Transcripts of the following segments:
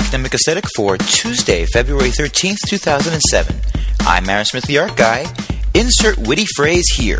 Academic Aesthetic for Tuesday, February 13th, 2007. I'm Aaron Smith, the Art Guy. Insert witty phrase here.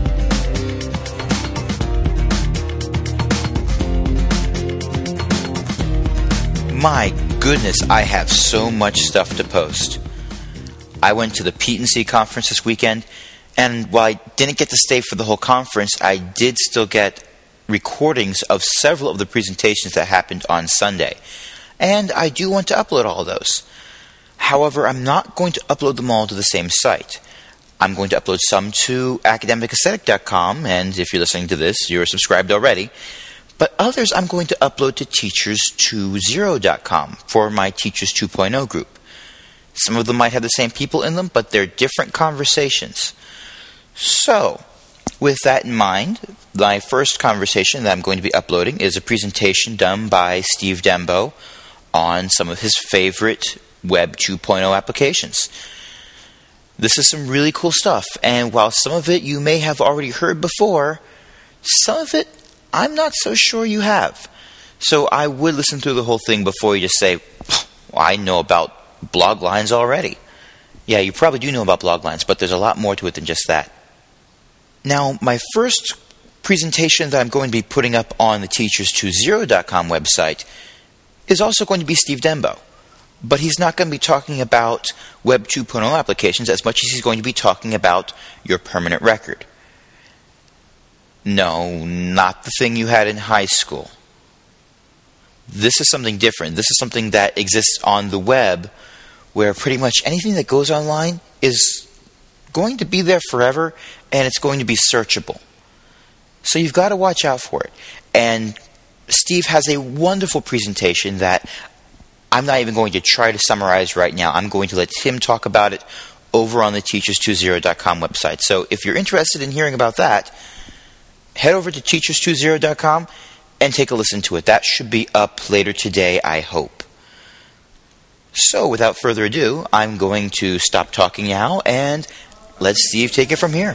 My goodness, I have so much stuff to post. I went to the P&C conference this weekend, and while I didn't get to stay for the whole conference, I did still get recordings of several of the presentations that happened on Sunday. And I do want to upload all of those. However, I'm not going to upload them all to the same site. I'm going to upload some to academicaesthetic.com, and if you're listening to this, you're subscribed already. But others I'm going to upload to teachers20.com for my Teachers 2.0 group. Some of them might have the same people in them, but they're different conversations. So, with that in mind, my first conversation that I'm going to be uploading is a presentation done by Steve Dembo on some of his favorite Web 2.0 applications. This is some really cool stuff, and while some of it you may have already heard before, some of it I'm not so sure you have. So I would listen through the whole thing before you just say, well, I know about blog lines already. Yeah, you probably do know about blog lines, but there's a lot more to it than just that. Now, my first presentation that I'm going to be putting up on the teachers20.com website is also going to be Steve Dembo. But he's not going to be talking about Web 2.0 applications as much as he's going to be talking about your permanent record. No, not the thing you had in high school. This is something different. This is something that exists on the web where pretty much anything that goes online is going to be there forever and it's going to be searchable. So you've got to watch out for it. And Steve has a wonderful presentation that I'm not even going to try to summarize right now. I'm going to let him talk about it over on the teachers20.com website. So if you're interested in hearing about that, head over to teachers20.com and take a listen to it. That should be up later today, I hope. So without further ado, I'm going to stop talking now and let Steve take it from here.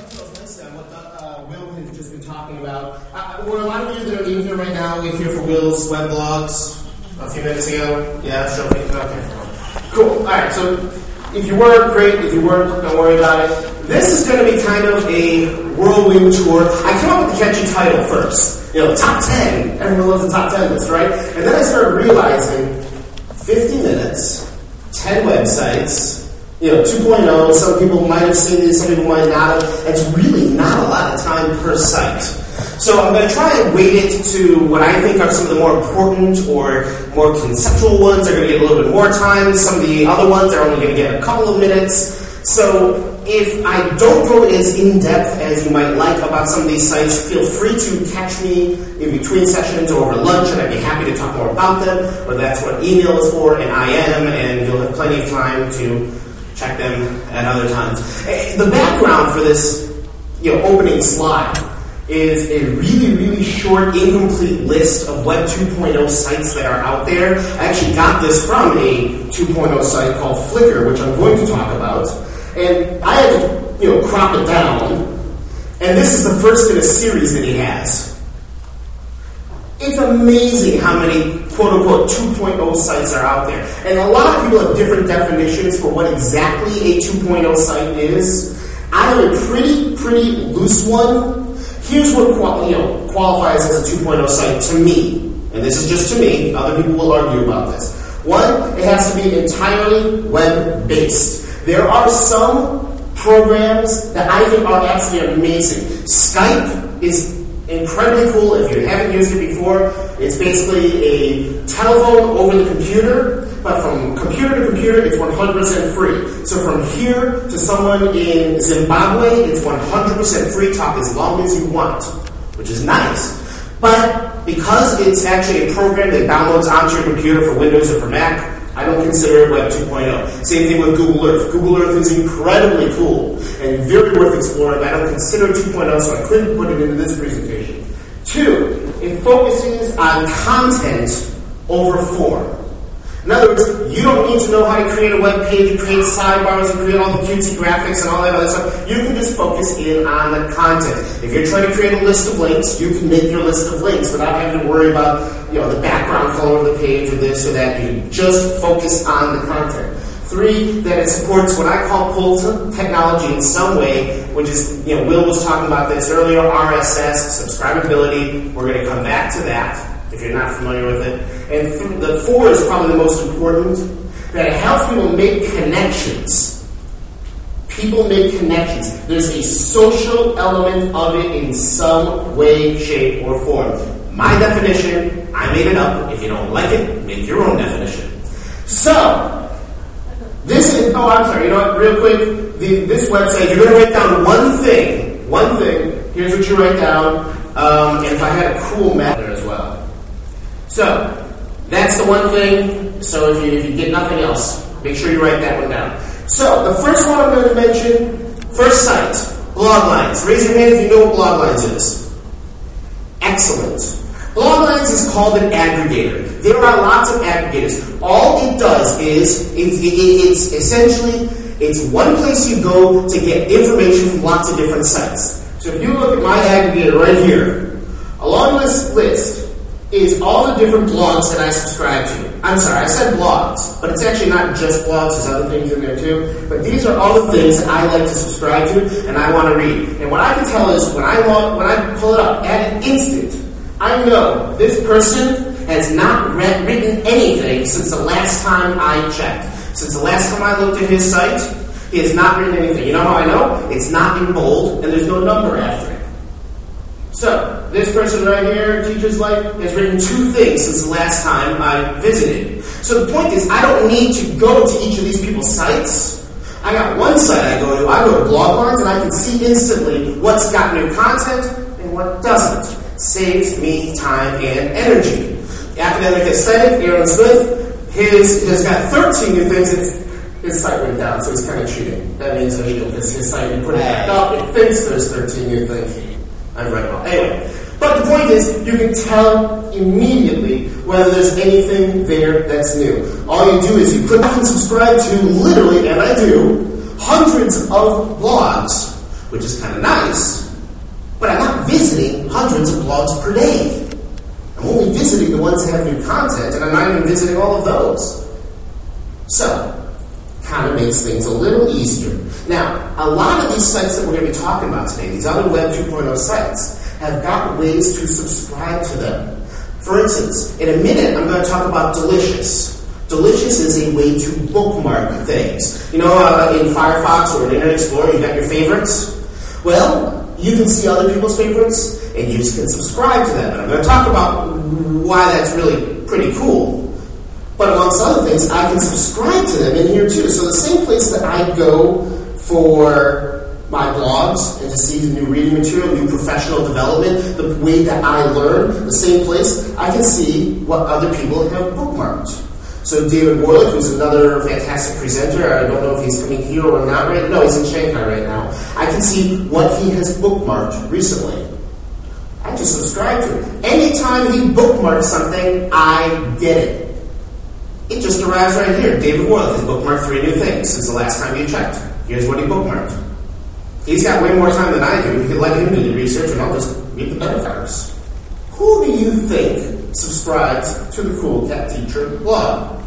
Will has just been talking about. Were a lot of you that are in here right now here for Will's web blogs a few minutes ago? Yeah, sure. Okay. Cool. All right. So if you weren't, great. If you weren't, don't worry about it. This is going to be kind of a whirlwind tour. I came up with the catchy title first. Top 10. Everyone loves the top 10 list, right? And then I started realizing 50 minutes, 10 websites. 2.0, some people might have seen this, some people might not have. It's really not a lot of time per site. So I'm going to try and weight it to what I think are some of the more important or more conceptual ones. They're going to get a little bit more time. Some of the other ones are only going to get a couple of minutes. So if I don't go as in-depth as you might like about some of these sites, feel free to catch me in between sessions or over lunch, and I'd be happy to talk more about them. Or that's what email is for, and I am, and you'll have plenty of time to check them at other times. The background for this, opening slide is a really, really short, incomplete list of Web 2.0 sites that are out there. I actually got this from a 2.0 site called Flickr, which I'm going to talk about. And I had to, crop it down. And this is the first in a series that he has. It's amazing how many quote-unquote 2.0 sites are out there. And a lot of people have different definitions for what exactly a 2.0 site is. I have a pretty loose one. Here's what qualifies as a 2.0 site to me. And this is just to me. Other people will argue about this. One, it has to be entirely web-based. There are some programs that I think are absolutely amazing. Skype is incredibly cool. If you haven't used it before, it's basically a telephone over the computer, but from computer to computer, it's 100% free. So from here to someone in Zimbabwe, it's 100% free. Talk as long as you want, which is nice. But because it's actually a program that downloads onto your computer for Windows or for Mac, I don't consider it Web 2.0. Same thing with Google Earth. Google Earth is incredibly cool and very worth exploring, but I don't consider it 2.0, so I couldn't put it into this presentation. 2, it focuses on content over form. In other words, you don't need to know how to create a web page and create sidebars and create all the cutesy graphics and all that other stuff. You can just focus in on the content. If you're trying to create a list of links, you can make your list of links without having to worry about the background color of the page or this or that. You just focus on the content. 3, that it supports what I call pull technology in some way, which is, Will was talking about this earlier, RSS, subscribability. We're going to come back to that if you're not familiar with it. And the 4 is probably the most important, that it helps people make connections. People make connections. There's a social element of it in some way, shape, or form. My definition, I made it up. If you don't like it, make your own definition. So, this is, I'm sorry, real quick, this website, you're going to write down one thing, here's what you write down, and if I had a cool map there as well. So, that's the one thing. So if you get nothing else, make sure you write that one down. So the first one I'm going to mention, first site, Bloglines. Raise your hand if you know what Bloglines is. Excellent. Bloglines is called an aggregator. There are lots of aggregators. All it does is, it's essentially, it's one place you go to get information from lots of different sites. So if you look at my aggregator right here, along this list is all the different blogs that I subscribe to. I'm sorry, I said blogs, but it's actually not just blogs, there's other things in there too. But these are all the things that I like to subscribe to and I want to read. And what I can tell is when I pull it up at an instant, I know this person has not written anything since the last time I checked. Since the last time I looked at his site, he has not written anything. You know how I know? It's not in bold and there's no number after it. So, this person right here, Teacher's Life, has written 2 things since the last time I visited. So the point is, I don't need to go to each of these people's sites. I got one site I go to Bloglines, and I can see instantly what's got new content and what doesn't. Saves me time and energy. Academic Aesthetic, Aaron Smith, his has got 13 new things. His site went down, so he's kind of cheating. That means because his site, you put it back up, it thinks there's 13 new things. I'm right about. Anyway, but the point is, you can tell immediately whether there's anything there that's new. All you do is you click and subscribe to literally, and I do, hundreds of blogs, which is kind of nice, but I'm not visiting hundreds of blogs per day. I'm only visiting the ones that have new content, and I'm not even visiting all of those. So, kind of makes things a little easier. Now, a lot of these sites that we're going to be talking about today, these other Web 2.0 sites, have got ways to subscribe to them. For instance, in a minute, I'm going to talk about Delicious. Delicious is a way to bookmark things. In Firefox or in Internet Explorer, you got your favorites. Well, you can see other people's favorites, and you can subscribe to them. And I'm going to talk about why that's really pretty cool. But amongst other things, I can subscribe to them in here too. So the same place that I go for my blogs and to see the new reading material, new professional development, the way that I learn, the same place, I can see what other people have bookmarked. So David Warlick, who's another fantastic presenter, I don't know if he's coming here or not right now. No, he's in Shanghai right now. I can see what he has bookmarked recently. I just subscribe to it. Anytime he bookmarks something, I get it. It just arrives right here. David Warlick has bookmarked 3 new things since the last time you checked. Here's what he bookmarked. He's got way more time than I do. You can let him do the research and I'll just read the benefactors. Who do you think subscribes to the Cool Cat Teacher blog?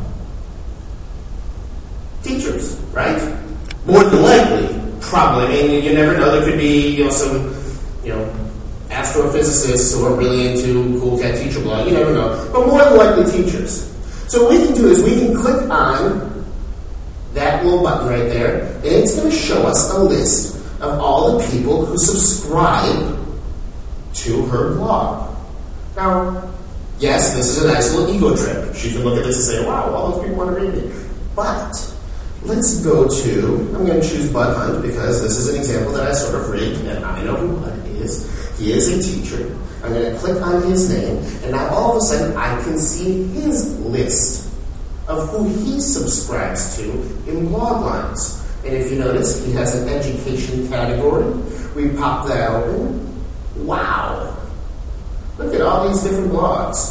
Teachers, right? More than likely, probably. I mean, you never know. There could be, some, astrophysicists who are really into Cool Cat Teacher blog. You never know. But more than likely, teachers. So what we can do is we can click on that little button right there, and it's going to show us a list of all the people who subscribe to her blog. Now, yes, this is a nice little ego trip. She can look at this and say, wow, all those people want to read me. But let's go to, I'm going to choose Bud Hunt because this is an example that I sort of rigged, and I know who Bud is. He is a teacher. I'm going to click on his name, and now all of a sudden I can see his list of who he subscribes to in Bloglines. And if you notice, he has an education category. We pop that open. Wow. Look at all these different blogs.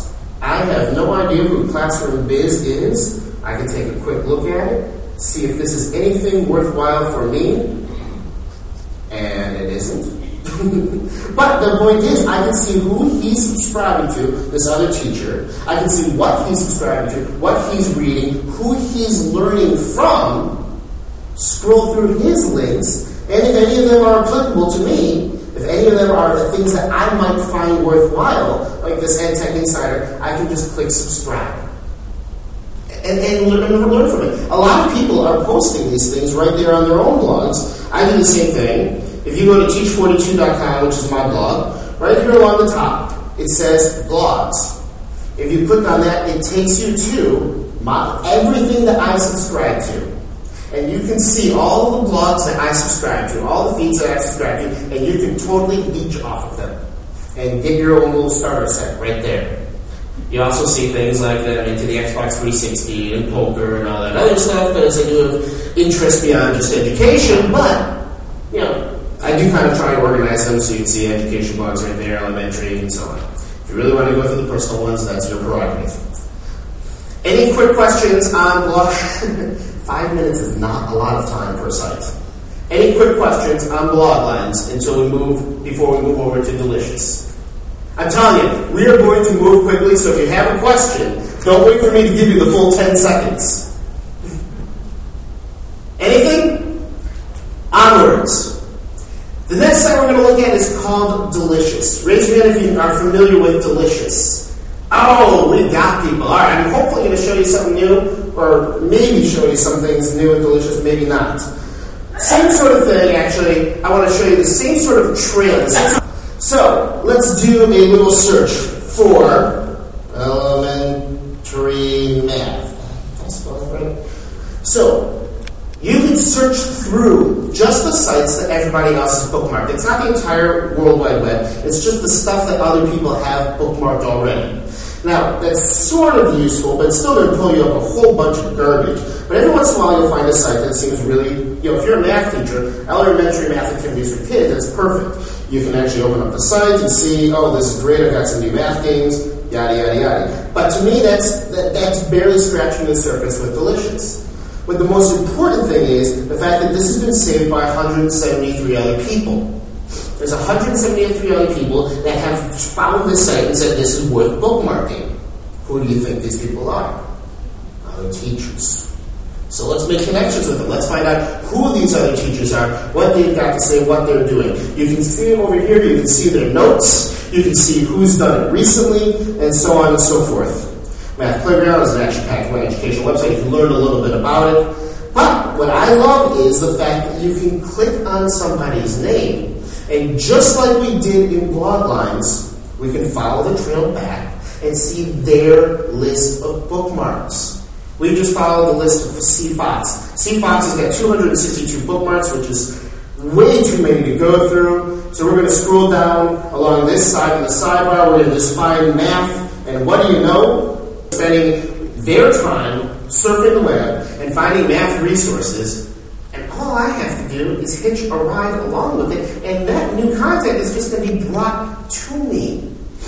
I have no idea who Classroom Biz is. I can take a quick look at it, see if this is anything worthwhile for me, and it isn't. But the point is, I can see who he's subscribing to, this other teacher. I can see what he's subscribing to, what he's reading, who he's learning from, scroll through his links, and if any of them are applicable to me, if any of them are the things that I might find worthwhile, like this EdTech Insider, I can just click subscribe. And learn from it. A lot of people are posting these things right there on their own blogs. I do the same thing. If you go to teach42.com, which is my blog, right here along the top, it says blogs. If you click on that, it takes you to everything that I subscribe to. And you can see all the blogs that I subscribe to, all the feeds that I subscribe to, and you can totally leech off of them and get your own little starter set right there. You also see things like that I'm into the Xbox 360 and poker and all that other stuff, because I do have interest beyond just education, but, you know, I do kind of try to organize them so you can see education blogs right there, elementary, and so on. If you really want to go through the personal ones, that's your prerogative. Any quick questions on blog? 5 minutes is not a lot of time per site. Any quick questions on blog lines before we move over to Delicious? I'm telling you, we are going to move quickly, so if you have a question, don't wait for me to give you the full 10 seconds. Anything? Onwards. The next site we're going to look at is called Delicious. Raise your hand if you are familiar with Delicious. Oh, we got people. All right, I'm hopefully going to show you something new, or maybe show you some things new and delicious, maybe not. Same sort of thing, actually. I want to show you the same sort of trail. So, let's do a little search for elementary math. Did I spell that right? So, you can search through just the sites that everybody else has bookmarked. It's not the entire World Wide Web. It's just the stuff that other people have bookmarked already. Now, that's sort of useful, but it's still going to pull you up a whole bunch of garbage. But every once in a while, you'll find a site that seems really, if you're a math teacher, elementary math activities for kids, that's perfect. You can actually open up the site and see, oh, this is great, I've got some new math games, yada, yada, yada. But to me, that's barely scratching the surface with Delicious. But the most important thing is the fact that this has been saved by 173 other people. There's 173 other people that have found this site and said this is worth bookmarking. Who do you think these people are? Other teachers. So let's make connections with them. Let's find out who these other teachers are, what they've got to say, what they're doing. You can see them over here. You can see their notes. You can see who's done it recently, and so on and so forth. Math Playground is an action-packed educational website. You can learn a little bit about it. But what I love is the fact that you can click on somebody's name, and just like we did in blog lines, we can follow the trail back and see their list of bookmarks. We just followed the list of CFOX. CFOX has got 262 bookmarks, which is way too many to go through. So we're going to scroll down along this side in the sidebar. We're going to just find math. And what do you know? Spending their time surfing the web and finding math resources. And all I have to do is hitch a ride along with it. And that new content is just going to be brought to me.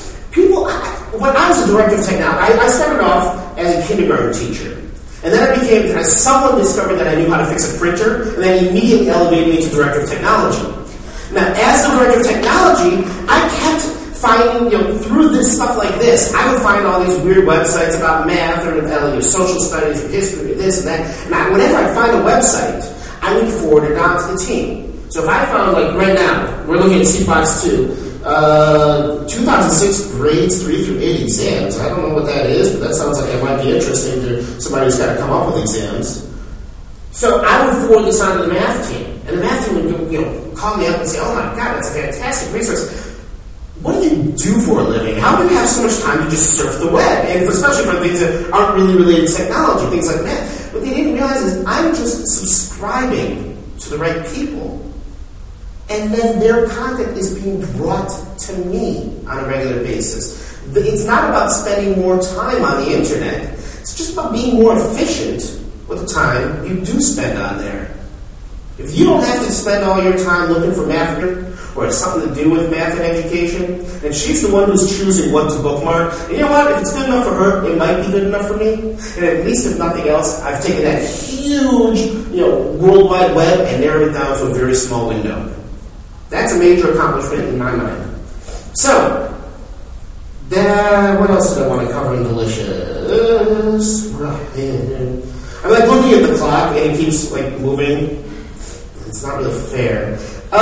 When I was a director of technology, I started off as a kindergarten teacher. And then I became, someone discovered that I knew how to fix a printer, and then immediately elevated me to director of technology. Now, as the director of technology, I kept finding, through this stuff like this, I would find all these weird websites about math or social studies or history or this and that. And whenever I'd find a website, I would forward it on to the team. So if I found, right now, we're looking at CFOX 2, 2006 grades 3 through 8 exams. I don't know what that is, but that sounds like it might be interesting to somebody who's got to come up with exams. So I would forward this on to the math team, and the math team would call me up and say, "Oh my God, that's a fantastic resource. What do you do for a living? How do you have so much time to just surf the web?" And especially for things that aren't really related to technology, things like math. What they didn't realize is I'm just subscribing to the right people. And then their content is being brought to me on a regular basis. It's not about spending more time on the internet. It's just about being more efficient with the time you do spend on there. If you don't have to spend all your time looking for math or it's something to do with math and education, and she's the one who's choosing what to bookmark, and you know what? If it's good enough for her, it might be good enough for me. And at least if nothing else, I've taken that huge, World Wide Web and narrowed it down to a very small window. That's a major accomplishment in my mind. So, what else did I want to cover in Delicious? I'm like looking at the clock and it keeps like moving. It's not really fair.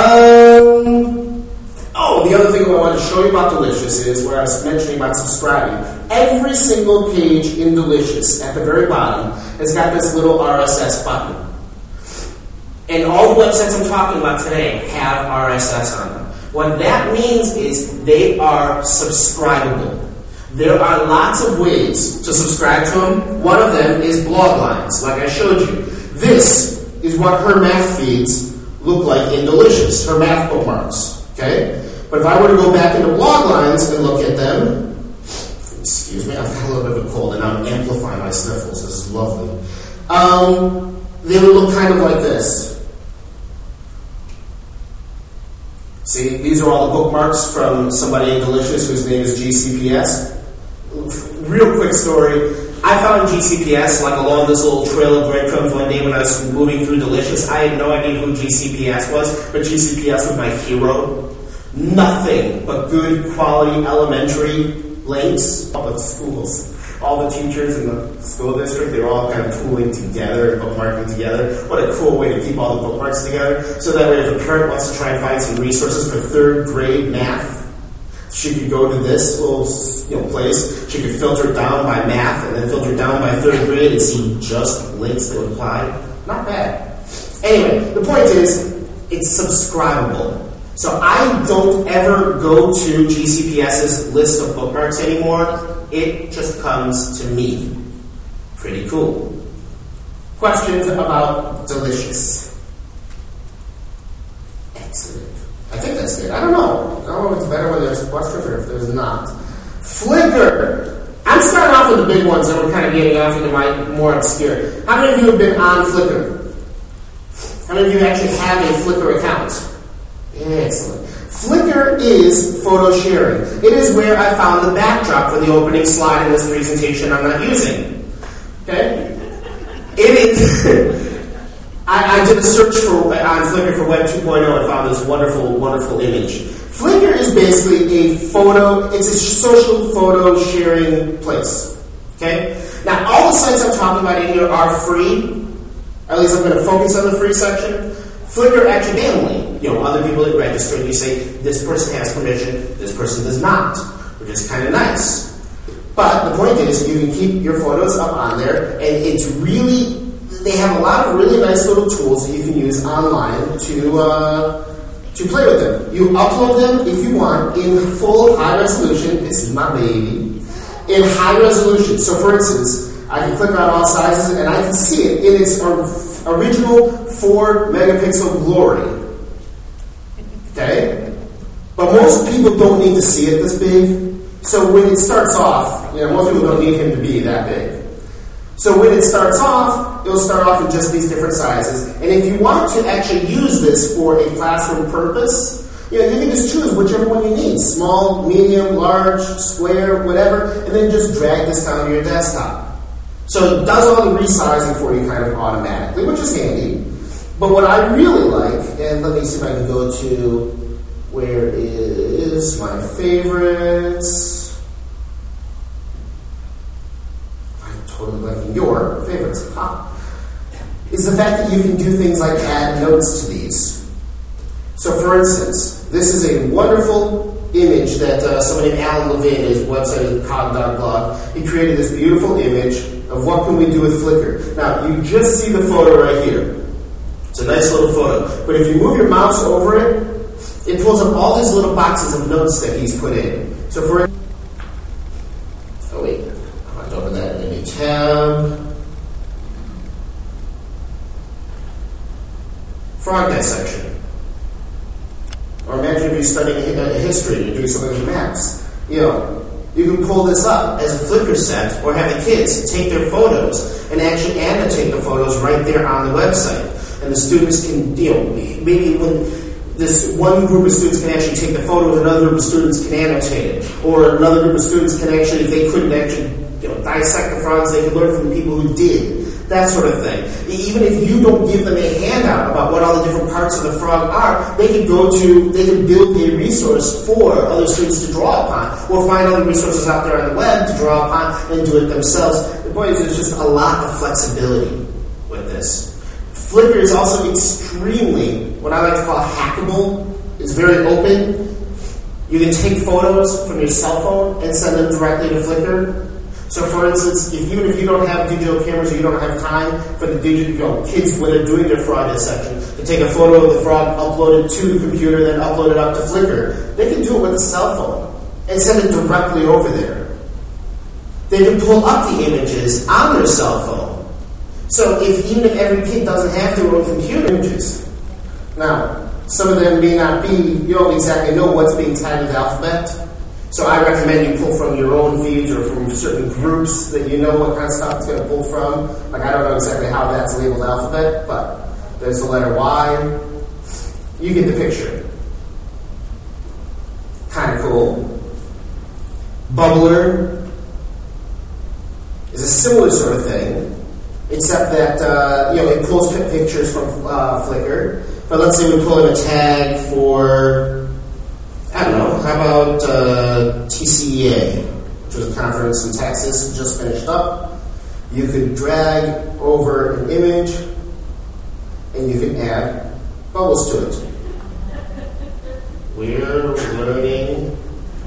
The other thing I wanted to show you about Delicious is where I was mentioning about subscribing. Every single page in Delicious at the very bottom has got this little RSS button. And all the websites I'm talking about today have RSS on them. What that means is they are subscribable. There are lots of ways to subscribe to them. One of them is blog lines, like I showed you. This is what her math feeds look like in Delicious, her math bookmarks. Okay? But if I were to go back into blog lines and look at them, excuse me, I've got a little bit of a cold and I'm amplifying my sniffles. This is lovely. They would look kind of like this. See, these are all the bookmarks from somebody in Delicious whose name is GCPS. Real quick story. I found GCPS like along this little trail of breadcrumbs one day when I was moving through Delicious. I had no idea who GCPS was, but GCPS was my hero. Nothing but good quality elementary links. All the schools, all the teachers in the school district, they were all kind of pooling together and bookmarking together. What a cool way to keep all the bookmarks together. So that way if a parent wants to try and find some resources for 3rd grade math, she could go to this little place. She could filter down by math and then filter down by 3rd grade and see just links that would apply. Not bad. Anyway, the point is, it's subscribable. So I don't ever go to GCPS's list of bookmarks anymore. It just comes to me. Pretty cool. Questions about Delicious? Excellent. I think that's good. I don't know if it's better when there's questions or if there's not. Flickr. I'm starting off with the big ones and we're kind of getting off into my more obscure. How many of you have been on Flickr? How many of you actually have a Flickr account? Excellent. Flickr is photo sharing. It is where I found the backdrop for the opening slide in this presentation I'm not using. Okay? It is... I did a search on Flickr for Web 2.0 and found this wonderful, wonderful image. Flickr is basically it's a social photo sharing place. Okay? Now, all the sites I'm talking about in here are free. At least I'm going to focus on the free section. Flickr accidentally, other people that register and you say, this person has permission, this person does not, which is kind of nice. But the point is, you can keep your photos up on there, and it's really, they have a lot of really nice little tools that you can use online to play with them. You upload them, if you want, in full high resolution. This is my baby. In high resolution. So for instance, I can click on all sizes and I can see it in its original 4 megapixel glory. Okay? But most people don't need to see it this big. So when it starts off, most people don't need him to be that big. So when it starts off, it'll start off in just these different sizes. And if you want to actually use this for a classroom purpose, you can just choose whichever one you need. Small, medium, large, square, whatever. And then just drag this down to your desktop. So it does all the resizing for you kind of automatically, which is handy. But what I really like, and let me see if I can go to where is my favorites. I'm totally liking your favorites. Is the fact that you can do things like add notes to these. So for instance, this is a wonderful image that somebody named Alan Levin, his website is cog.blog. He created this beautiful image of what can we do with Flickr. Now, you just see the photo right here. It's a nice little photo. But if you move your mouse over it, it pulls up all these little boxes of notes that he's put in. So for... Oh, wait. I want to open that in a new tab. Frog dissection. Or imagine if you're studying history and you're doing something with maps. You can pull this up as a Flickr set or have the kids take their photos and actually annotate the photos right there on the website. and the students can, maybe when this one group of students can actually take the photo, and another group of students can annotate it, or another group of students can actually, if they couldn't actually dissect the frogs, they could learn from the people who did. That sort of thing. Even if you don't give them a handout about what all the different parts of the frog are, they can build a resource for other students to draw upon, or find other resources out there on the web to draw upon and do it themselves. The point is, there's just a lot of flexibility with this. Flickr is also extremely, what I like to call hackable. It's very open. You can take photos from your cell phone and send them directly to Flickr. So, for instance, even if you don't have digital cameras or you don't have time for the kids when they're doing their frog dissection to take a photo of the frog, upload it to the computer, then upload it up to Flickr, they can do it with a cell phone and send it directly over there. They can pull up the images on their cell phone. So, even if every kid doesn't have their own computer images, now some of them may not be, you don't exactly know what's being tagged with the alphabet. So I recommend you pull from your own feeds or from certain groups that you know what kind of stuff it's going to pull from. Like, I don't know exactly how that's labeled alphabet, but there's the letter Y. You get the picture. Kind of cool. Bubbler is a similar sort of thing, except that it pulls pictures from Flickr. But let's say we pull in a tag for, I don't know, how about TCEA, which was a conference in Texas, just finished up. You could drag over an image, and you can add bubbles to it. We're learning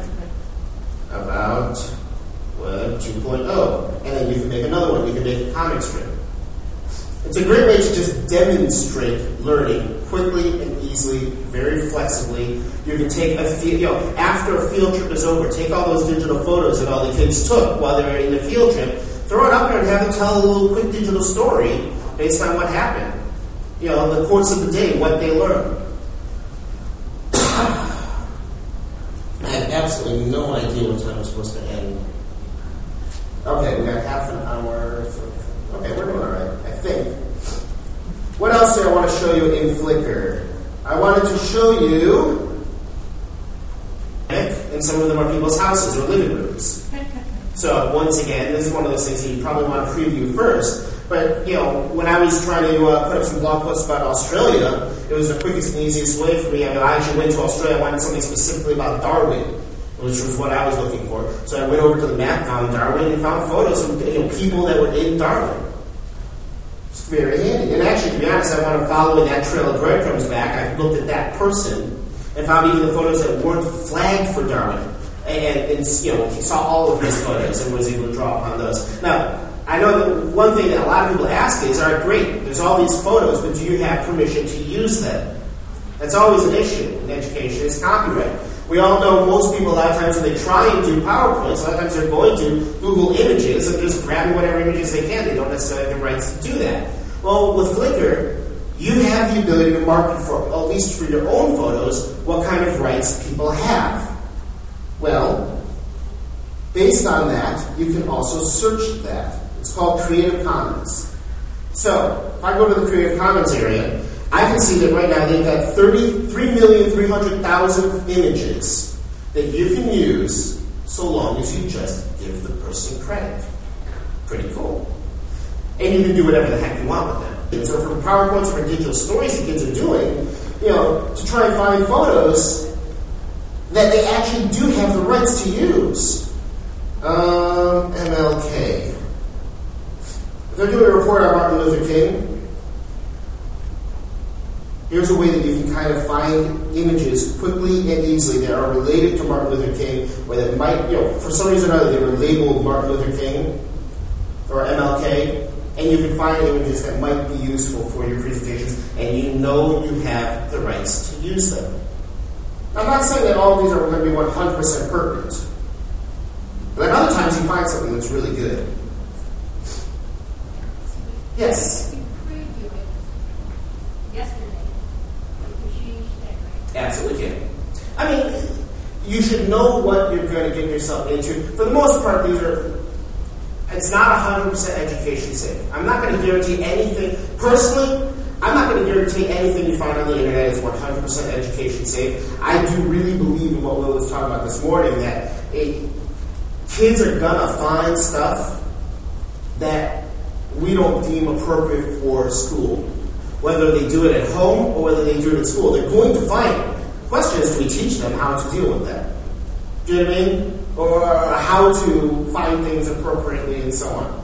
about Web 2.0. And then you can make another one. You can make a comic strip. It's a great way to just demonstrate learning quickly and easily, very flexibly. You can take after a field trip is over, take all those digital photos that all the kids took while they were in the field trip, throw it up there and have them tell a little quick digital story based on what happened. The course of the day, what they learned. I have absolutely no idea what time we're supposed to end. Okay, we got half an hour. Okay, we're doing all right, I think. What else do I want to show you in Flickr? I wanted to show you, and some of them are people's houses or living rooms. So once again, this is one of those things that you probably want to preview first. But, when I was trying to put up some blog posts about Australia, it was the quickest and easiest way for me. I actually went to Australia. I wanted something specifically about Darwin, which was what I was looking for. So I went over to the map, found Darwin, and found photos from people that were in Darwin. It's very handy. And actually, to be honest, I want to follow that trail of breadcrumbs back. I looked at that person and found even the photos that weren't flagged for Darwin. And he saw all of his photos and was able to draw upon those. Now, I know that one thing that a lot of people ask is, all right, great, there's all these photos, but do you have permission to use them? That's always an issue in education, is copyright. We all know most people, a lot of times when they try and do PowerPoints, a lot of times they're going to Google Images and just grabbing whatever images they can. They don't necessarily have the rights to do that. Well, with Flickr, you have the ability to mark for, at least for your own photos, what kind of rights people have. Well, based on that, you can also search that. It's called Creative Commons. So, if I go to the Creative Commons area, I can see that right now they've got 33,300,000 images that you can use so long as you just give the person credit. Pretty cool. And you can do whatever the heck you want with them. So for PowerPoints or for digital stories that kids are doing, to try and find photos that they actually do have the rights to use. MLK. If they're doing a report on Martin Luther King, here's a way that you can kind of find images quickly and easily that are related to Martin Luther King, or that might, for some reason or other, they were labeled Martin Luther King or MLK, and you can find images that might be useful for your presentations, and you have the rights to use them. I'm not saying that all of these are going to be 100% pertinent, but at other times you find something that's really good. Yes? Absolutely can. I mean, you should know what you're going to get yourself into. For the most part, it's not 100% education safe. I'm not going to guarantee anything. Personally, I I'm not going to guarantee anything you find on the internet is 100% education safe. I do really believe in what Will was talking about this morning, that kids are going to find stuff that we don't deem appropriate for school. Whether they do it at home or whether they do it at school, they're going to find it. The question is, do we teach them how to deal with that? Do you know what I mean? Or how to find things appropriately and so on.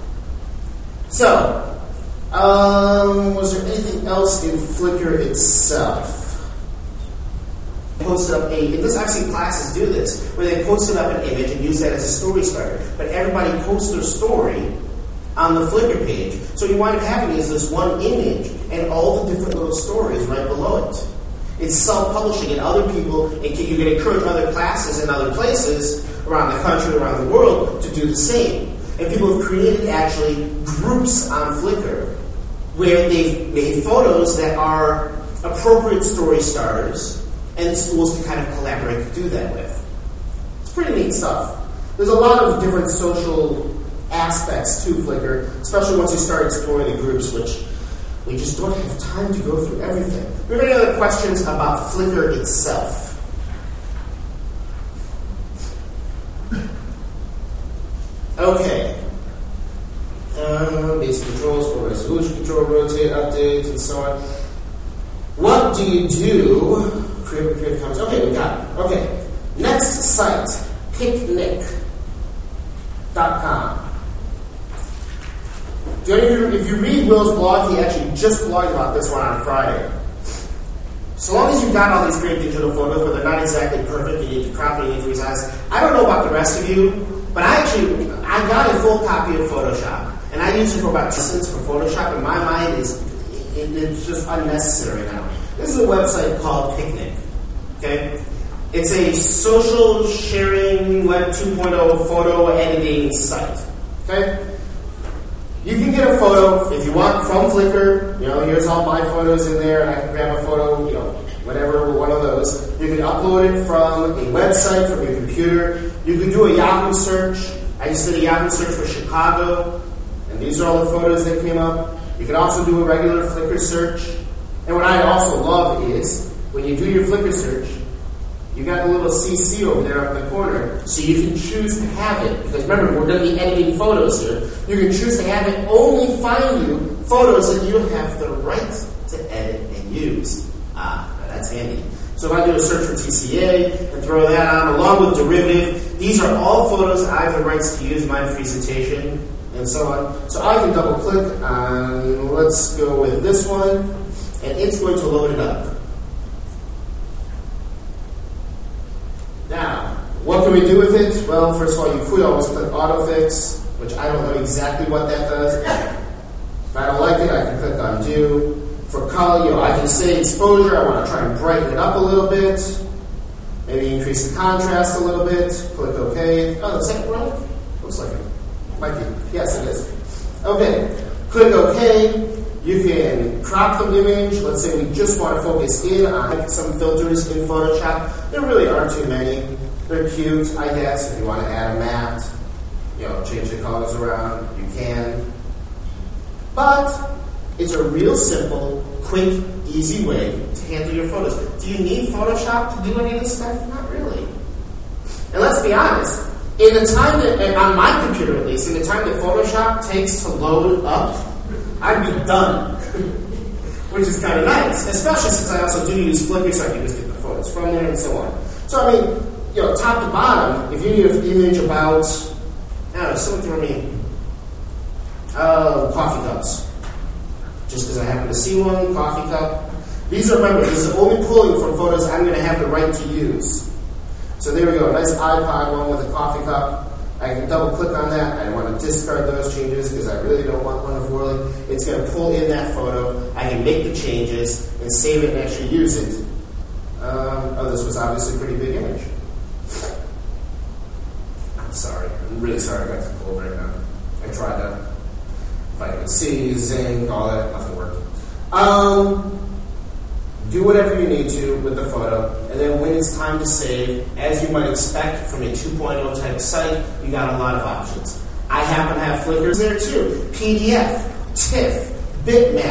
So, was there anything else in Flickr itself? Posted up I've seen classes do this, where they posted up an image and use that as a story starter. But everybody posts their story on the Flickr page. So you wind up having is this one image and all the different little stories right below it. It's self-publishing, and other people, you can encourage other classes in other places around the country, around the world, to do the same. And people have created actually groups on Flickr where they've made photos that are appropriate story starters, and schools can kind of collaborate to do that with. It's pretty neat stuff. There's a lot of different social aspects to Flickr, especially once you start exploring the groups, which we just don't have time to go through everything. Do you have any other questions about Flickr itself? Okay. Basic controls for resolution control, rotate, updates, and so on. What do you do? Create comments. Okay, we got it. Okay. Next site, picnic.com. If you read Will's blog, he actually just blogged about this one on Friday. So long as you've got all these great digital photos, but they're not exactly perfect, you need to crop it, you need to resize. I don't know about the rest of you, but I got a full copy of Photoshop, and I use it for about 2 cents for Photoshop. In my mind, it's just unnecessary now. This is a website called Picnic. Okay, it's a social sharing Web 2.0 photo editing site. Okay. You can get a photo, if you want, from Flickr. Here's all my photos in there, and I can grab a photo, whatever, one of those. You can upload it from a website, from your computer. You can do a Yahoo search. I just did a Yahoo search for Chicago, and these are all the photos that came up. You can also do a regular Flickr search. And what I also love is, when you do your Flickr search, you got the little CC over there up in the corner, so you can choose to have it. Because remember, we're going to be editing photos here. You can choose to have it only find you photos that you have the right to edit and use. That's handy. So if I do a search for TCA and throw that on, along with derivative, these are all photos I have the rights to use in my presentation, and so on. So I can double click on, let's go with this one, and it's going to load it up. Now, what can we do with it? Well, first of all, you could always click autofix, which I don't know exactly what that does. If I don't like it, I can click undo. For color, I can say exposure. I want to try and brighten it up a little bit. Maybe increase the contrast a little bit. Click OK. Oh, the second one? Looks like it. Might be. Yes, it is. Okay. Click OK. You can crop the image. Let's say we just want to focus in on some filters in Photoshop. There really aren't too many. They're cute, I guess. If you want to add a matte, change the colors around, you can. But it's a real simple, quick, easy way to handle your photos. Do you need Photoshop to do any of this stuff? Not really. And let's be honest, in the time that, on my computer at least, in the time that Photoshop takes to load up, I'd be done. Which is kind of nice, especially since I also do use Flickr, so I can just get the photos from there and so on. So I mean, top to bottom, if you need an image about, I don't know, someone throw me coffee cups. Just because I happen to see one, coffee cup. These are, remember, this is only pulling from photos I'm going to have the right to use. So there we go, a nice iPod one with a coffee cup. I can double click on that. I want to discard those changes because I really don't want one of whirling. It's going to pull in that photo. I can make the changes and save it and actually use it. This was obviously a pretty big image. I'm sorry. I'm really sorry I got the cold right now. I tried to, vitamin C, zinc, all that. Nothing worked. Do whatever you need to with the photo, and then when it's time to save, as you might expect from a 2.0 type site, you got a lot of options. I happen to have Flickr there too. PDF, TIFF, bitmap,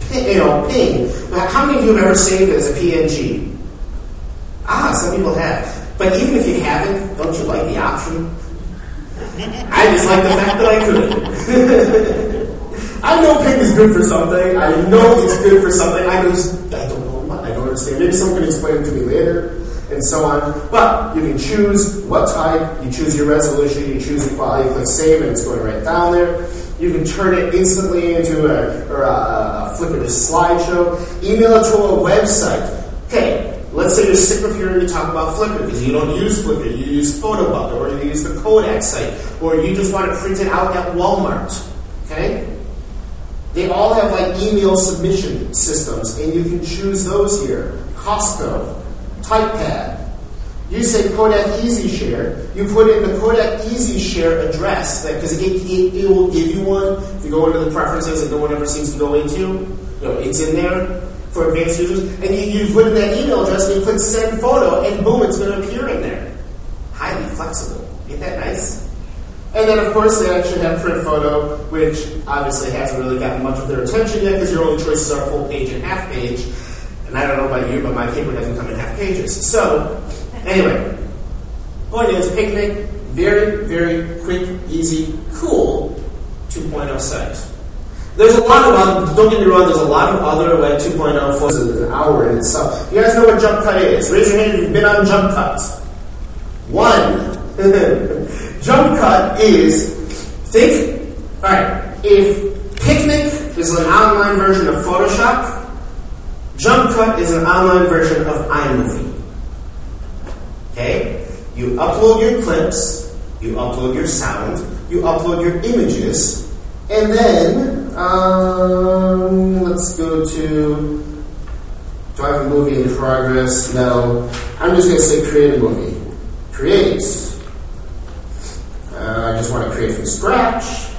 ping. How many of you have ever saved it as a PNG? Some people have. But even if you haven't, don't you like the option? I just like the fact that I could. I know ping is good for something. I know it's good for something. I don't know what. I don't understand. Maybe someone can explain it to me later, and so on. But you can choose what type. You choose your resolution. You choose the quality. You click save, and it's going right down there. You can turn it instantly into a Flickr to slideshow. Email it to a website. Okay, let's say you're sick of hearing me talk about Flickr because you don't use Flickr. You use Photobubble, or you use the Kodak site, or you just want to print it out at Walmart. Okay? They all have like email submission systems, and you can choose those here. Costco, TypePad. You say Kodak EasyShare. You put in the Kodak EasyShare address because it will give you one. If you go into the preferences that no one ever seems to go into, it's in there for advanced users. And you put in that email address and you click send photo, and boom, it's going to appear in there. Highly flexible. Isn't that nice? And then, of course, they actually have print photo, which obviously hasn't really gotten much of their attention yet because your only choices are full page and half page. And I don't know about you, but my paper doesn't come in half pages. So, anyway, point is, Picnic, very, very quick, easy, cool 2.0 site. There's a lot of other, don't get me wrong, there's a lot of other Web 2.0 photos in an hour in itself. You guys know what JumpCut is? Raise your hand if you've been on JumpCut. 1. JumpCut is, if Picnic is an online version of Photoshop, JumpCut is an online version of iMovie. Okay? You upload your clips, you upload your sound, you upload your images, and then, let's go to, do I have a movie in progress? No. I'm just going to say create a movie. Create. I just want to create from scratch.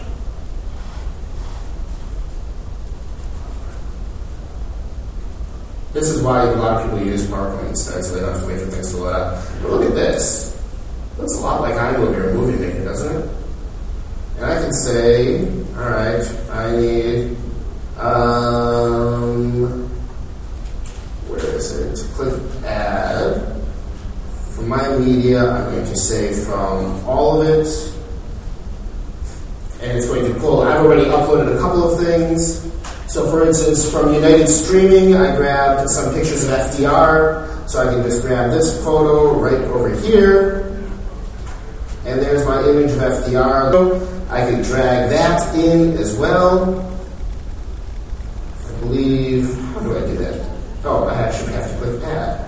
This is why a lot of people use PowerPoint instead, so they don't have to wait for things to load up. But look at this. Looks a lot like iMovie or Movie Maker, doesn't it? And I can say, all right, I need, where is it? Click Add. For my media, I'm going to say from all of it. And it's going to pull, I've already uploaded a couple of things. So for instance, from United Streaming, I grabbed some pictures of FDR. So I can just grab this photo right over here. And there's my image of FDR. I can drag that in as well. I believe, how do I do that? Oh, I actually have to click Add.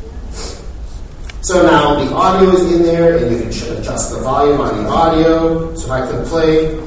So now the audio is in there, and you can adjust the volume on the audio. So if I click play,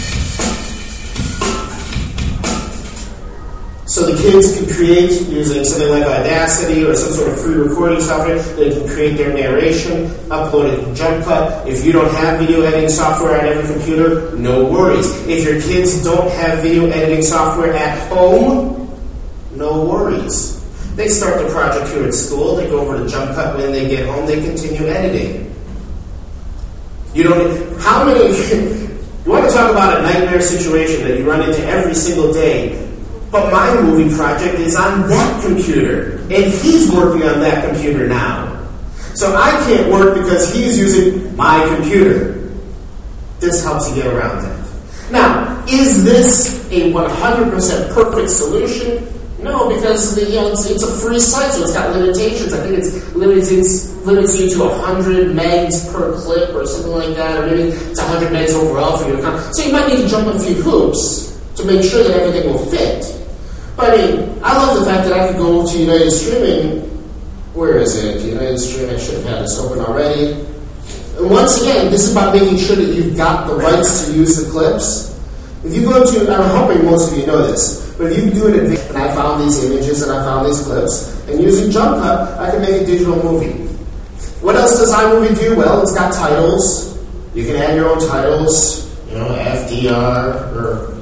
so the kids can create using something like Audacity or some sort of free recording software. They can create their narration, upload it in JumpCut. If you don't have video editing software on every computer, no worries. If your kids don't have video editing software at home, no worries. They start the project here at school. They go over to JumpCut when they get home. They continue editing. You want to talk about a nightmare situation that you run into every single day? But my movie project is on that computer, and he's working on that computer now. So I can't work because he's using my computer. This helps you get around that. Now, is this a 100% perfect solution? No, because it's a free site, so it's got limitations. I think it limits you to 100 megs per clip or something like that, or maybe it's 100 megs overall for your account. So you might need to jump a few hoops to make sure that everything will fit. But I mean, I love the fact that I could go to United Streaming. Where is it? United Streaming, I should have had this open already. And once again, this is about making sure that you've got the rights to use the clips. If you go to, I'm hoping most of you know this, but if you do an advanced, and I found these images and I found these clips, and using JumpCut, I can make a digital movie. What else does iMovie do? Well, it's got titles. You can add your own titles, FDR or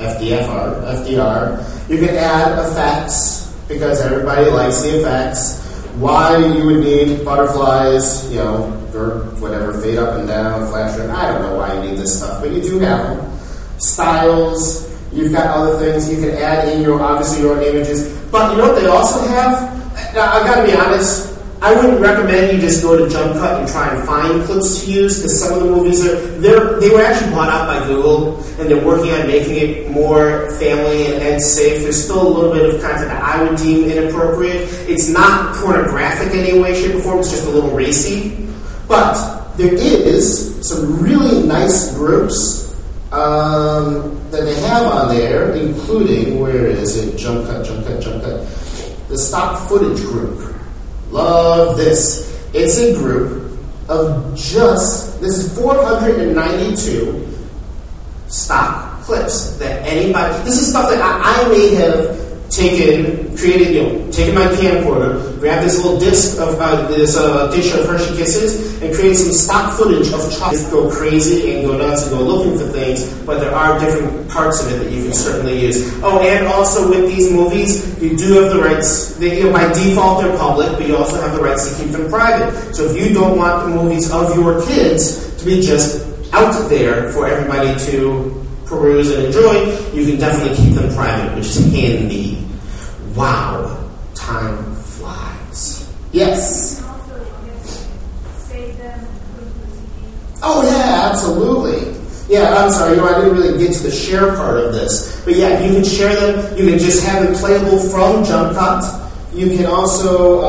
FDR. You can add effects because everybody likes the effects. Why you would need butterflies, or whatever, fade up and down, flash. I don't know why you need this stuff, but you do have them. Styles. You've got other things. You can add in obviously your own images. But you know what they also have? Now, I've got to be honest. I wouldn't recommend you just go to Jump Cut and try and find clips to use, because some of the movies they were actually bought out by Google, and they're working on making it more family and safe. There's still a little bit of content that I would deem inappropriate. It's not pornographic in any way, shape, or form. It's just a little racy. But there is some really nice groups that they have on there, including, where is it? Jump Cut. The stock footage group. Love this. It's a group of this is 492 stock clips that anybody, this is stuff that I may have taken my camcorder, grabbed this little disc of, this dish of Hershey Kisses, and created some stock footage of chocolate. Go crazy and go nuts and go looking for things, but there are different parts of it that you can certainly use. Oh, and also with these movies, you do have the rights, by default they're public, but you also have the rights to keep them private. So if you don't want the movies of your kids to be just out there for everybody to peruse and enjoy, you can definitely keep them private, which is handy. Wow, time flies. Yes? You can also save them and put them to the CD. Oh yeah, absolutely. Yeah, I'm sorry, I didn't really get to the share part of this. But yeah, you can share them. You can just have them playable from Jump Cut. You can also,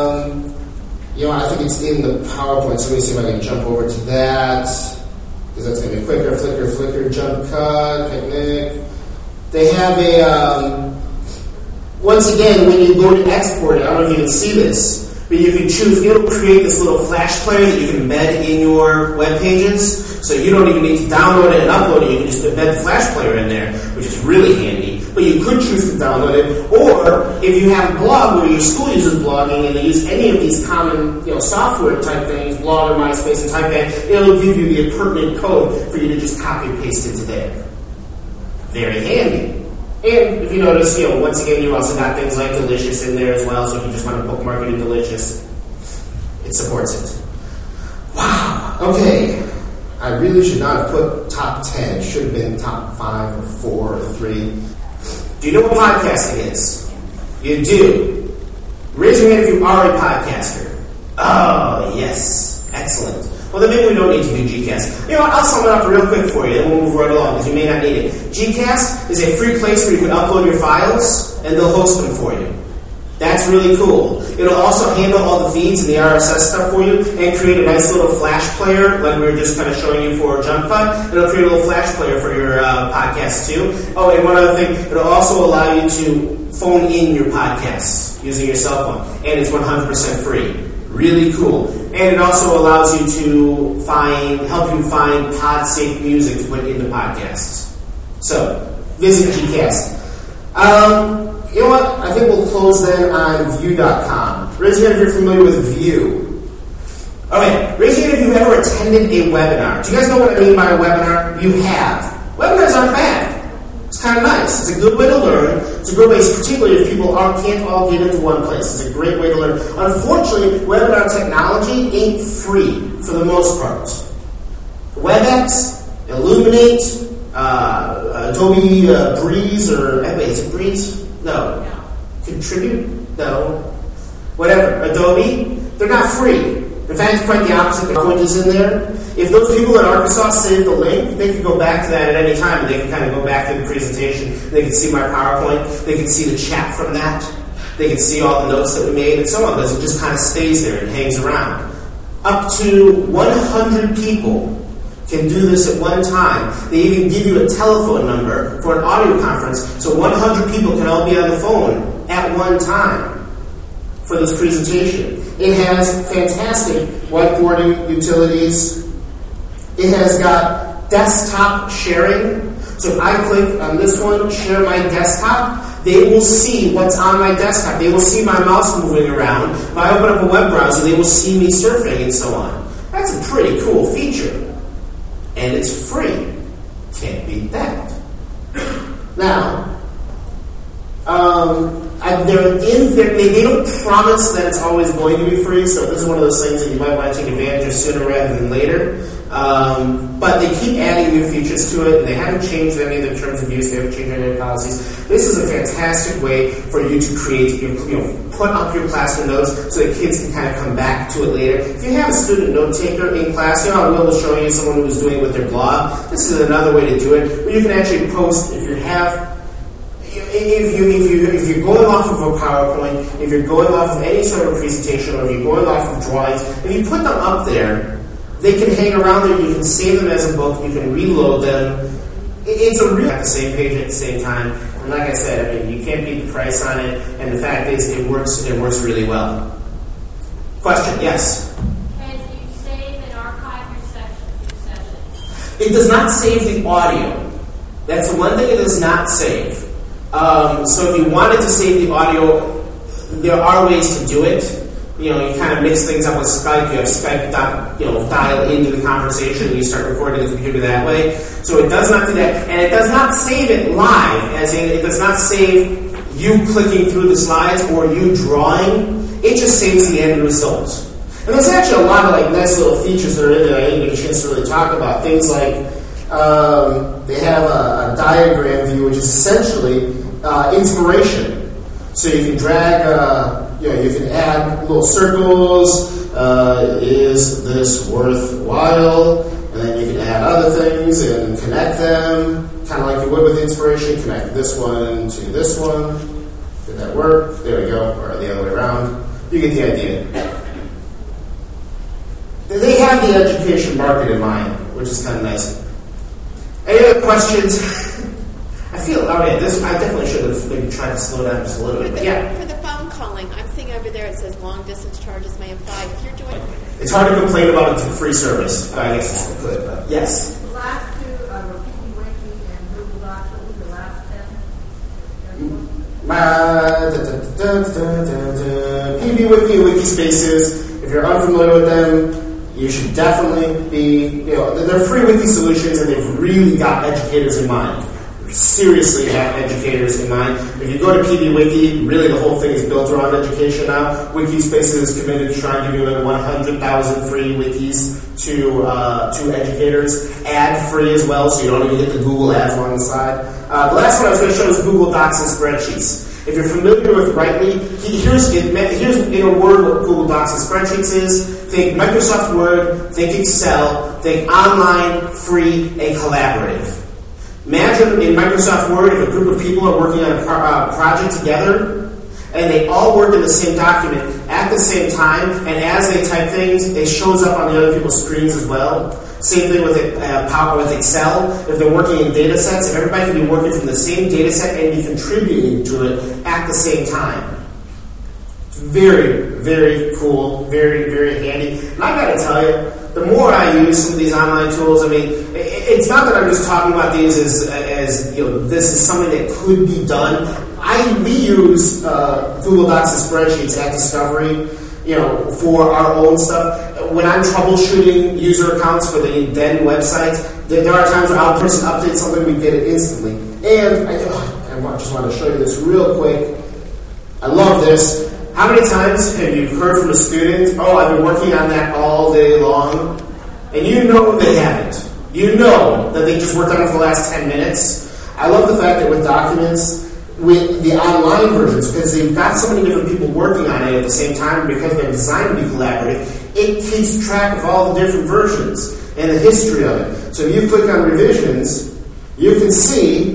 I think it's in the PowerPoint, so let me see if I can jump over to that, because that's going to be quicker. Flickr, Jump Cut, Picnic. They have once again, when you go to export it, I don't know if you can see this, but you can choose, it'll create this little flash player that you can embed in your web pages. So you don't even need to download it and upload it. You can just embed the flash player in there, which is really handy. But you could choose to download it. Or if you have a blog where your school uses blogging and they use any of these common software type things, Blogger, MySpace, and TypePad, it'll give you the pertinent code for you to just copy and paste into there. Very handy. And if you notice, once again, you also got things like Delicious in there as well, so if you just want to bookmark it in Delicious, it supports it. Wow. Okay. I really should not have put top 10. It should have been top 5 or 4 or 3. Do you know what podcasting is? You do. Raise your hand if you are a podcaster. Oh, yes. Excellent. Well, then maybe we don't need to do Gcast. I'll sum it up real quick for you, then we'll move right along, because you may not need it. Gcast is a free place where you can upload your files, and they'll host them for you. That's really cool. It'll also handle all the feeds and the RSS stuff for you, and create a nice little flash player, like we were just kind of showing you for Jump Cut. It'll create a little flash player for your podcast, too. Oh, and one other thing, it'll also allow you to phone in your podcasts using your cell phone, and it's 100% free. Really cool. And it also allows you to help you find pod-safe music to put into podcasts. So, visit Gcast. You know what? I think we'll close then on View.com. Raise your hand if you're familiar with View. Okay, raise your hand if you've ever attended a webinar. Do you guys know what I mean by a webinar? You have. Webinars aren't bad. It's kind of nice. It's a good way to learn. It's a good way, particularly if people can't all get into one place. It's a great way to learn. Unfortunately, webinar technology ain't free for the most part. WebEx, Illuminate, Adobe Breeze, is it Breeze? No. Contribute? No. Whatever. Adobe, they're not free. In fact, quite the opposite. The point is in there. If those people at Arkansas save the link, they can go back to that at any time. They can kind of go back to the presentation. They can see my PowerPoint. They can see the chat from that. They can see all the notes that we made and so on. Because it just kind of stays there and hangs around. Up to 100 people can do this at one time. They even give you a telephone number for an audio conference, so 100 people can all be on the phone at one time for this presentation. It has fantastic whiteboarding utilities. It has got desktop sharing. So if I click on this one, share my desktop, they will see what's on my desktop. They will see my mouse moving around. If I open up a web browser, they will see me surfing and so on. That's a pretty cool feature. And it's free. Can't beat that. Now, they don't promise that it's always going to be free, so this is one of those things that you might want to take advantage of sooner rather than later. But they keep adding new features to it, and they haven't changed any of the terms of use. They haven't changed any of the policies. This is a fantastic way for you to create, put up your classroom notes so that kids can kind of come back to it later. If you have a student note taker in class, Will will show you someone who's doing it with their blog. This is another way to do it, where you can actually post if you're going off of a PowerPoint, if you're going off of any sort of presentation, or if you're going off of drawings, if you put them up there, they can hang around there. You can save them as a book. You can reload them. It's a real at the same page at the same time. And like I said, you can't beat the price on it. And the fact is, it works really well. Question? Yes. Can you save and archive your sessions? It does not save the audio. That's the one thing it does not save. So if you wanted to save the audio, there are ways to do it. You kind of mix things up with Skype. You have Skype, dial into the conversation, and you start recording the computer that way. So it does not do that, and it does not save it live, as in it does not save you clicking through the slides or you drawing. It just saves the end result. And there's actually a lot of nice little features that are in there I didn't get a chance to really talk about. Things like they have a diagram view, which is essentially inspiration. So you can drag. You can add little circles. Is this worthwhile? And then you can add other things and connect them, kind of like you would with inspiration. Connect this one to this one. Did that work? There we go. Or the other way around. You get the idea. They have the education market in mind, which is kind of nice. Any other questions? I definitely should have maybe tried to slow down just a little bit. But yeah. For the phone calling, I'm seeing over there it says long distance charges may apply. If you're doing, it's hard to complain about a free service. I guess it's good, but yes. The last two were PikiWiki and Google Docs. What was the last 10? PikiWiki and Wikispaces. If you're unfamiliar with them, you should definitely be. They're free wiki solutions, and they've really got educators in mind. Seriously have educators in mind. If you go to PikiWiki, really the whole thing is built around education now. Wikispaces is committed to trying to give away 100,000 free wikis to educators, ad-free as well, so you don't even get the Google ads on the side. The last one I was going to show is Google Docs and Spreadsheets. If you're familiar with Writely, here's in a word what Google Docs and Spreadsheets is. Think Microsoft Word, think Excel, think online, free, and collaborative. Imagine in Microsoft Word if a group of people are working on a project together and they all work in the same document at the same time, and as they type things, it shows up on the other people's screens as well. Same thing with Excel. If they're working in data sets, if everybody can be working from the same data set and be contributing to it at the same time. It's very, very cool, very, very handy. And I gotta tell you, the more I use some of these online tools, it's not that I'm just talking about these as this is something that could be done. We use Google Docs and Spreadsheets at Discovery, for our own stuff. When I'm troubleshooting user accounts for the then websites, there are times where I'll person update something, we get it instantly. And I just want to show you this real quick. I love this. How many times have you heard from a student, I've been working on that all day long, and you know they haven't. You know that they just worked on it for the last 10 minutes. I love the fact that with documents, with the online versions, because they've got so many different people working on it at the same time, because they're designed to be collaborative, it keeps track of all the different versions and the history of it. So if you click on revisions, you can see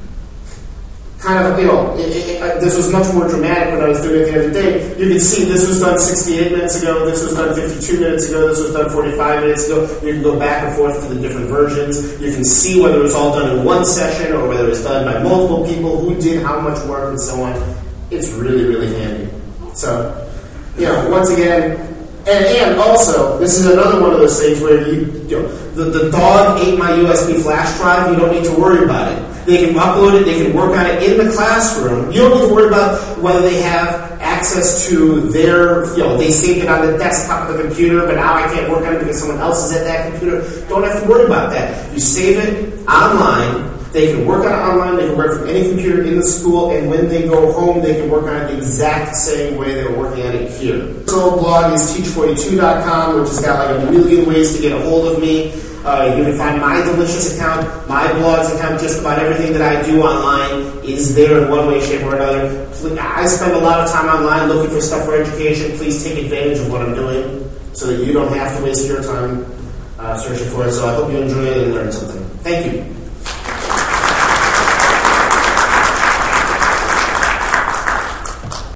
this was much more dramatic when I was doing it the other day. You can see this was done 68 minutes ago, this was done 52 minutes ago, this was done 45 minutes ago. You can go back and forth to the different versions. You can see whether it was all done in one session or whether it was done by multiple people, who did how much work and so on. It's really, really handy. So, once again, and also, this is another one of those things where the dog ate my USB flash drive, you don't need to worry about it. They can upload it, they can work on it in the classroom. You don't need to worry about whether they have access to their, they saved it on the desktop of the computer, but now I can't work on it because someone else is at that computer. Don't have to worry about that. You save it online. They can work on it online, they can work from any computer in the school, and when they go home, they can work on it the exact same way they were working on it here. My personal blog is teach42.com, which has got like a million ways to get a hold of me. You can find my Delicious account, my blog's account, just about everything that I do online is there in one way, shape, or another. I spend a lot of time online looking for stuff for education. Please take advantage of what I'm doing so that you don't have to waste your time searching for it. So I hope you enjoy it and learn something. Thank you.